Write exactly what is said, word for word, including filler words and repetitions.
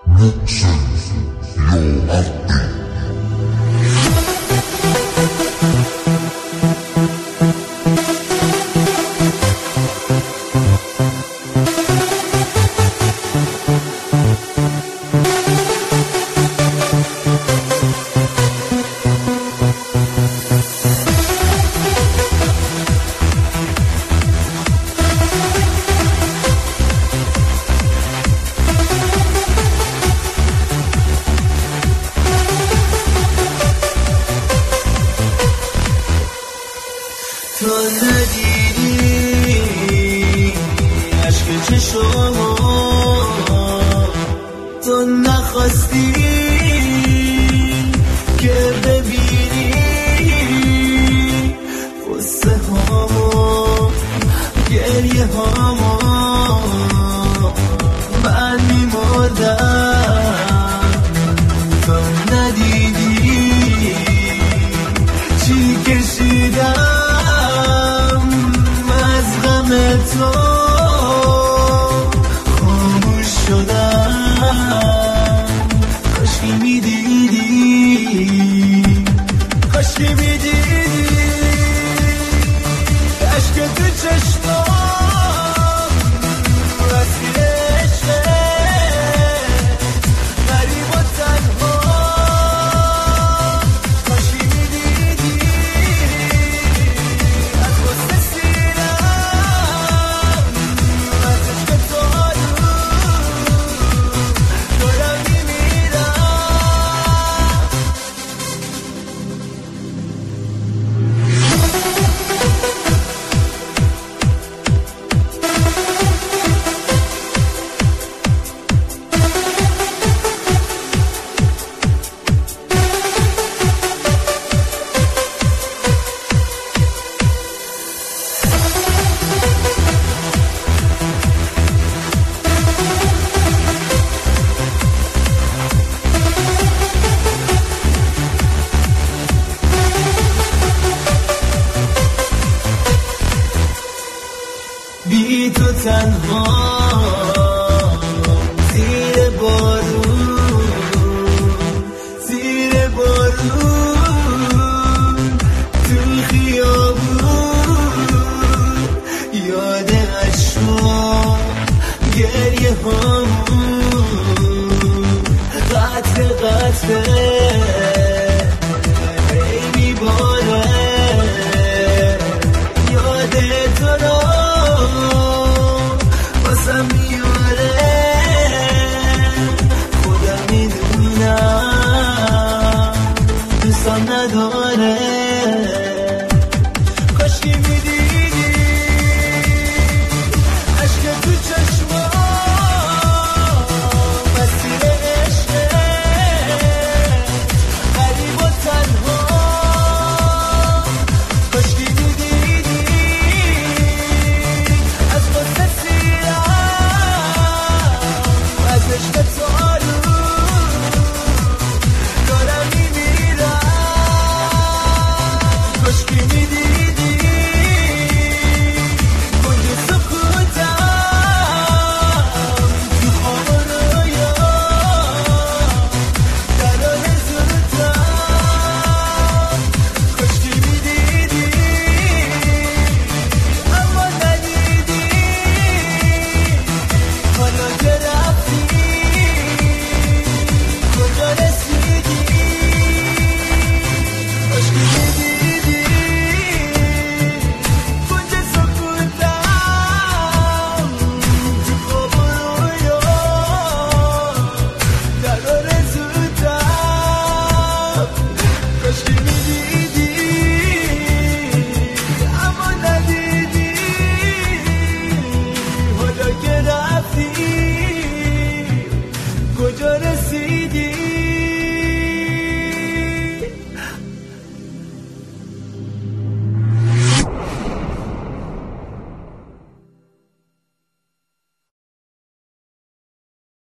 تو ندیدی عشق چشمو، تو نخواستی که ببینی قصه هامو گریه هامو. من میمردم تو ندیدی چی کشیدم از غم تو، خاموش شدم. کاشکی میدیدی، کاشکی میدیدی عشق تو چشمام وسیل عشقه غریب و تنها. کاشکی میدیدی از غصه سیرم از عشق تو دارم میمیرم. بی تو تنها